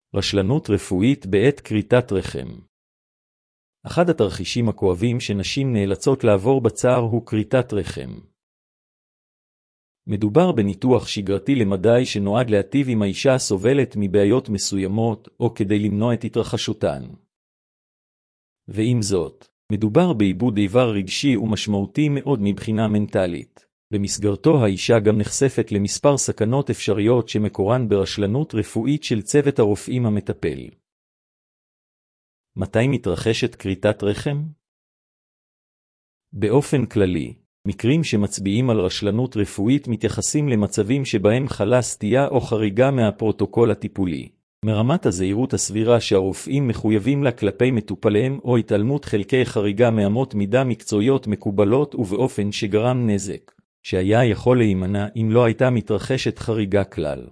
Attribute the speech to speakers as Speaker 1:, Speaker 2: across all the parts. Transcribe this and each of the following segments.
Speaker 1: רשלנות רפואית בעת כריתת רחם. אחד התרחישים הכואבים שנשים נאלצות לעבור בצער הוא כריתת רחם. מדובר בניתוח שגרתי למדי שנועד להטיב עם האישה הסובלת מבעיות מסוימות או כדי למנוע את התרחשותן. ועם זאת, מדובר בעיבוד איבר רגשי ומשמעותי מאוד מבחינה מנטלית. במסגרתו האישה גם נחשפת למספר סכנות אפשריות שמקורן ברשלנות רפואית של צוות הרופאים המטפל. מתי מתרחשת כריתת רחם? באופן כללי, מקרים שמצביעים על רשלנות רפואית מתייחסים למצבים שבהם חלה סטייה או חריגה מהפרוטוקול הטיפולי, מרמת הזהירות הסבירה שהרופאים מחויבים לה כלפי מטופליהם או התעלמות חלקי חריגה מאמות מידה מקצועיות מקובלות ובאופן שגרם נזק, שהיה יכול להימנע אם לא הייתה מתרחשת חריגה כלל.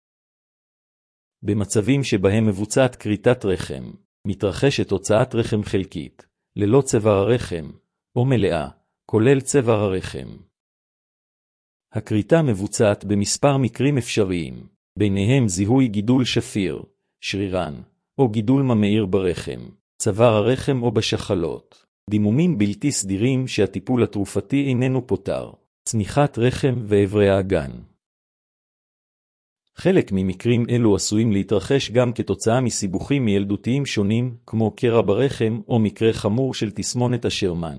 Speaker 1: במצבים שבהם מבוצעת כריתת רחם, מתרחשת הוצאת רחם חלקית, ללא צוואר הרחם, או מלאה, כולל צוואר הרחם. הכריתה מבוצעת במספר מקרים אפשריים, ביניהם זיהוי גידול שפיר, שרירן, או גידול ממאיר ברחם, צוואר הרחם או בשחלות, דימומים בלתי סדירים שהטיפול התרופתי איננו פותר, צניחת רחם ואיברי האגן. חלק ממקרים אלו עשויים להתרחש גם כתוצאה מסיבוכים מילדותיים שונים, כמו קרע ברחם או מקרה חמור של תסמונת השרמן.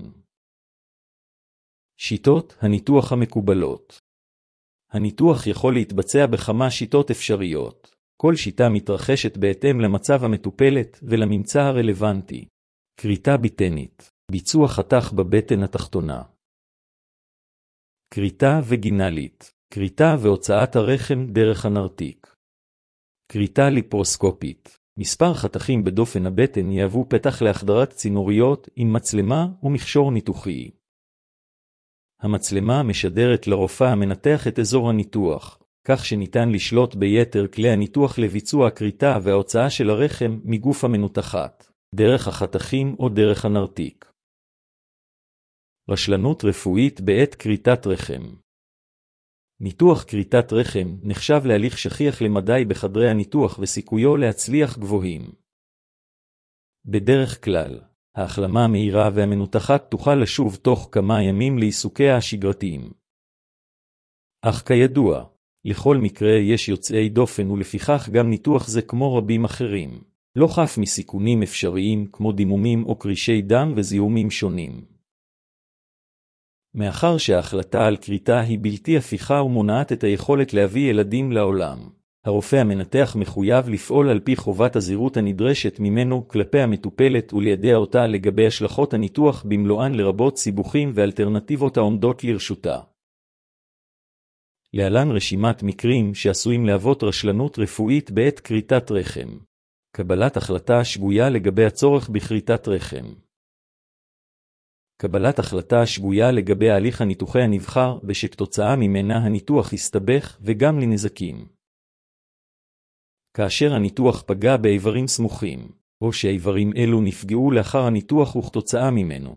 Speaker 1: שיטות הניתוח המקובלות. הניתוח יכול להתבצע בכמה שיטות אפשריות. כל שיטה מתרחשת בהתאם למצב המטופלת ולממצא הרלוונטי. כריתה ביטנית, ביצוע חתך בבטן התחתונה. כריתה וגינלית, כריתה והוצאת הרחם דרך הנרתיק. כריתה ליפרוסקופית, מספר חתכים בדופן הבטן יהוו פתח להחדרת צינוריות עם מצלמה ומכשור ניתוחי. המצלמה משדרת לרופא המנתח את אזור הניתוח, כך שניתן לשלוט ביתר כלי הניתוח לביצוע הכריתה וההוצאה של הרחם מגוף המנותחת, דרך החתכים או דרך הנרתיק. רשלנות רפואית בעת כריתת רחם. ניתוח כריתת רחם נחשב להליך שכיח למדי בחדרי הניתוח וסיכויו להצליח גבוהים. בדרך כלל, ההחלמה המהירה והמנותחת תוכל לשוב תוך כמה ימים לעיסוקיה השגרתיים. אך כידוע, לכל מקרה יש יוצאי דופן ולפיכך גם ניתוח זה כמו רבים אחרים, לא חף מסיכונים אפשריים כמו דימומים או קרישי דם וזיהומים שונים. מאחר שההחלטה על כריתה היא בלתי הפיכה ומונעת את היכולת להביא ילדים לעולם, הרופא המנתח מחויב לפעול על פי חובת הזהירות הנדרשת ממנו כלפי המטופלת וליידע אותה לגבי השלכות הניתוח במלואן לרבות סיבוכים ואלטרנטיבות העומדות לרשותה. להלן רשימת מקרים שעשויים להוות רשלנות רפואית בעת כריתת רחם. קבלת החלטה שגויה לגבי הצורך בכריתת רחם. קבלת החלטה שגויה לגבי ההליך הניתוחי הנבחר ושכתוצאה ממנה הניתוח הסתבך וגם לנזקים. כאשר הניתוח פגע באיברים סמוכים, או שאיברים אלו נפגעו לאחר הניתוח וכתוצאה ממנו.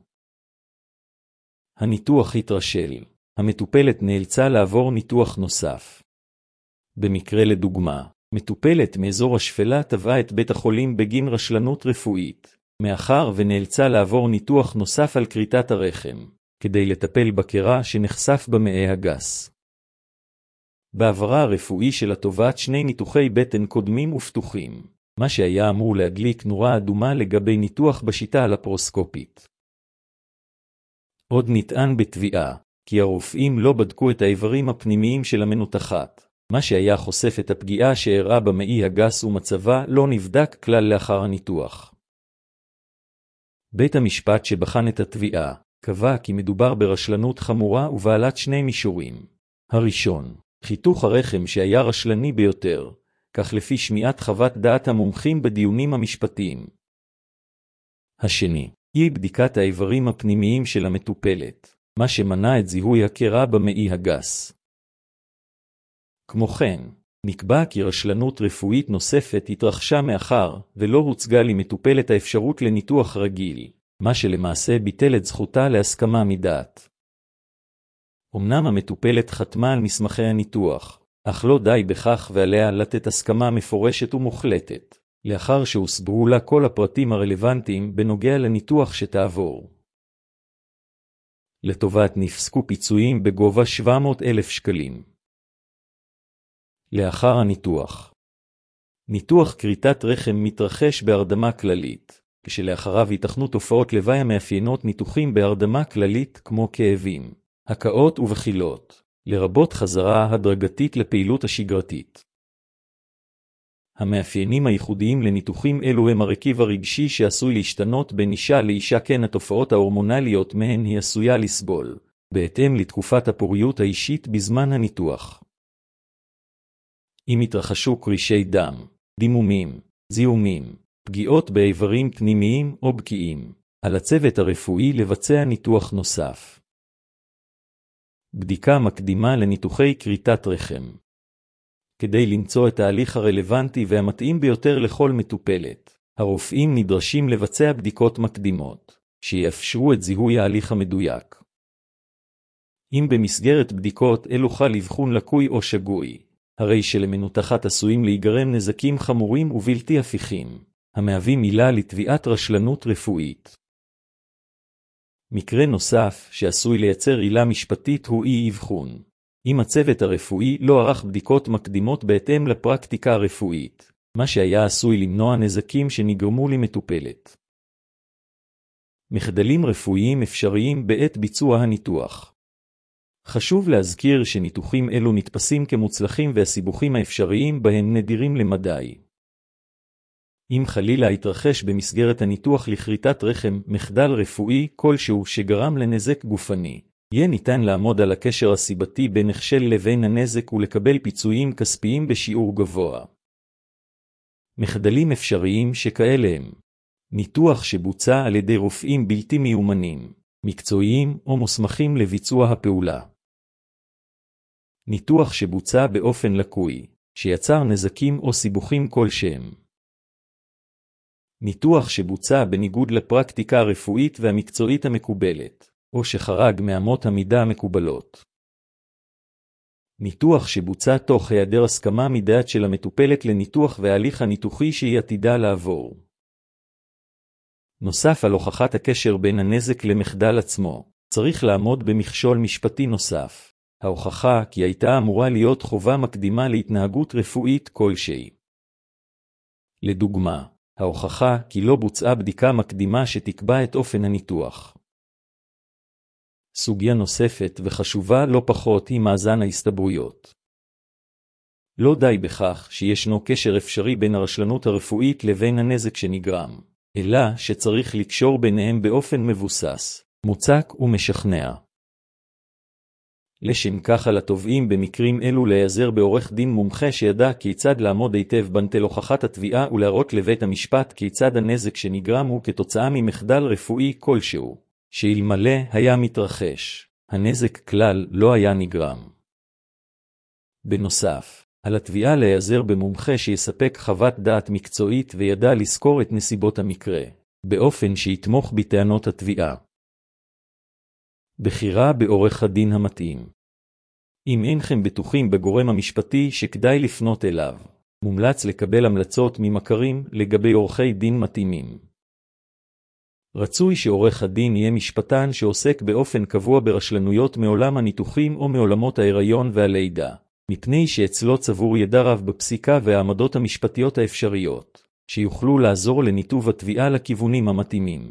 Speaker 1: הניתוח התרשל. המטופלת נאלצה לעבור ניתוח נוסף. במקרה לדוגמה, מטופלת מאזור השפלה תבעה את בית החולים בגין רשלנות רפואית, מאחר ונאלצה לעבור ניתוח נוסף על כריתת הרחם, כדי לטפל בקרע שנחשף במעי הגס. בעברה הרפואי של התובעת שני ניתוחי בטן קודמים ופתוחים, מה שהיה אמור להדליק נורה אדומה לגבי ניתוח בשיטה הלפרוסקופית. עוד נטען בתביעה, כי הרופאים לא בדקו את האיברים הפנימיים של המנותחת, מה שהיה חושף את הפגיעה שאירעה במעי הגס ומצבה לא נבדק כלל לאחר הניתוח. בית המשפט שבחן את התביעה, קבע כי מדובר ברשלנות חמורה ובעלת שני מישורים. הראשון, חיתוך הרחם שהיה רשלני ביותר, כך לפי שמיעת חוות דעת המומחים בדיונים המשפטיים. השני, היא בדיקת האיברים הפנימיים של המטופלת, מה שמנע את זיהוי הקרע במעי הגס. כמו כן, נקבע כי רשלנות רפואית נוספת התרחשה מאחר ולא הוצגה למטופלת האפשרות לניתוח רגיל, מה שלמעשה ביטל את זכותה להסכמה מדעת. אמנם המטופלת חתמה על מסמכי הניתוח, אך לא די בכך ועליה לתת הסכמה מפורשת ומוחלטת. לאחר שהוסברו לה כל הפרטים הרלוונטיים בנוגע לניתוח שתעבור. לטובת נפסקו פיצויים בגובה 700,000 שקלים. לאחר הניתוח. ניתוח כריתת רחם מתרחש בהרדמה כללית, כשלאחריו ייתכנו תופעות לוואי המאפיינות ניתוחים בהרדמה כללית כמו כאבים, הקאות ובחילות, לרבות חזרה הדרגתית לפעילות השגרתית. המאפיינים הייחודיים לניתוחים אלו הם הרכיב הרגשי שעשוי להשתנות בין אישה לאישה, כן התופעות ההורמונליות מהן היא עשויה לסבול, בהתאם לתקופת הפוריות האישית בזמן הניתוח. אם התרחשו קרישי דם, דימומים, זיהומים, פגיעות באיברים פנימיים או בקיעים, על הצוות הרפואי לבצע ניתוח נוסף. בדיקה מקדימה לניתוחי כריתת רחם. כדי למצוא את ההליך הרלוונטי והמתאים ביותר לכל מטופלת, הרופאים נדרשים לבצע בדיקות מקדימות, שיאפשרו את זיהוי ההליך המדויק. אם במסגרת בדיקות אלו חל אבחון לקוי או שגוי, הרי שלמנותחת עשויים להיגרם נזקים חמורים ובלתי הפיכים, המהווים עילה לתביעת רשלנות רפואית. מקרה נוסף שעשוי לייצר עילה משפטית הוא אי אבחון. אם הצוות הרפואי לא ערך בדיקות מקדימות בהתאם לפרקטיקה הרפואית, מה שהיה עשוי למנוע נזקים שנגרמו למטופלת. מחדלים רפואיים אפשריים בעת ביצוע הניתוח. חשוב להזכיר שניתוחים אלו נתפסים כמוצלחים והסיבוכים האפשריים בהם נדירים למדי. אם חלילה התרחש במסגרת הניתוח לכריתת רחם מחדל רפואי כלשהו שגרם לנזק גופני, יהיה ניתן לעמוד על הקשר הסיבתי בין הכשל לבין הנזק ולקבל פיצויים כספיים בשיעור גבוה. מחדלים אפשריים שכאלה הם ניתוח שבוצע על ידי רופאים בלתי מיומנים, מקצועיים או מוסמכים לביצוע הפעולה. ניתוח שבוצע באופן לקוי, שיצר נזקים או סיבוכים כלשהם. ניתוח שבוצע בניגוד לפרקטיקה הרפואית והמקצועית המקובלת, או שחרג מאמות המידה המקובלות. ניתוח שבוצע תוך היעדר הסכמה מדעת של המטופלת לניתוח וההליך הניתוחי שהיא עתידה לעבור. נוסף על הוכחת הקשר בין הנזק למחדל עצמו, צריך לעמוד במכשול משפטי נוסף, ההוכחה כי הייתה אמורה להיות חובה מקדימה להתנהגות רפואית כלשהי. לדוגמה, ההוכחה כי לא בוצעה בדיקה מקדימה שתקבע את אופן הניתוח. סוגיה נוספת וחשובה לא פחות היא מאזן ההסתברויות. לא די בכך שישנו קשר אפשרי בין הרשלנות הרפואית לבין הנזק שנגרם, אלא שצריך לקשור ביניהם באופן מבוסס, מוצק ומשכנע. לשם כך על התובעים במקרים אלו להיעזר בעורך דין מומחה שידע כיצד לעמוד היטב בנטל הוכחת התביעה ולהראות לבית המשפט כיצד הנזק שנגרם הוא כתוצאה ממחדל רפואי כלשהו, שאלמלא היה מתרחש, הנזק כלל לא היה נגרם. בנוסף, על התביעה להיעזר במומחה שיספק חוות דעת מקצועית וידע לזכור את נסיבות המקרה, באופן שיתמוך בטענות התביעה. בחירה בעורך הדין המתאים. אם אינכם בטוחים בגורם המשפטי שכדאי לפנות אליו, מומלץ לקבל המלצות ממכרים לגבי עורכי דין מתאימים. רצוי שעורך הדין יהיה משפטן שעוסק באופן קבוע ברשלנויות מעולם הניתוחים או מעולמות ההיריון והלידה, מפני שאצלו צבור ידע רב בפסיקה והעמדות המשפטיות האפשריות, שיוכלו לעזור לניתוב התביעה לכיוונים המתאימים.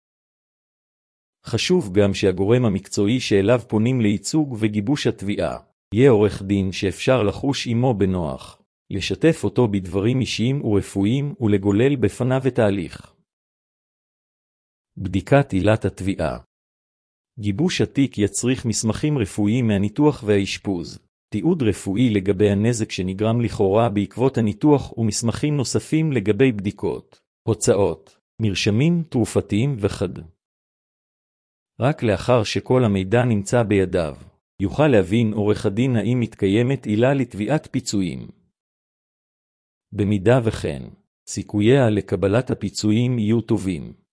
Speaker 1: חשוב גם שהגורם המקצועי שאליו פונים לייצוג וגיבוש התביעה, יהיה עורך דין שאפשר לחוש עמו בנוח, לשתף אותו בדברים אישיים ורפואיים ולגולל בפניו את ההליך. בדיקת עילת התביעה. גיבוש התיק יצריך מסמכים רפואיים מהניתוח והאשפוז, תיעוד רפואי לגבי הנזק שנגרם לכאורה בעקבות הניתוח ומסמכים נוספים לגבי בדיקות, הוצאות, מרשמים תרופתיים וכד. רק לאחר שכל המידע נמצא בידיו, יוכל להבין עורך הדין האם מתקיימת עילה לתביעת פיצויים. במידה וכן, סיכוייה לקבלת הפיצויים יהיו טובים.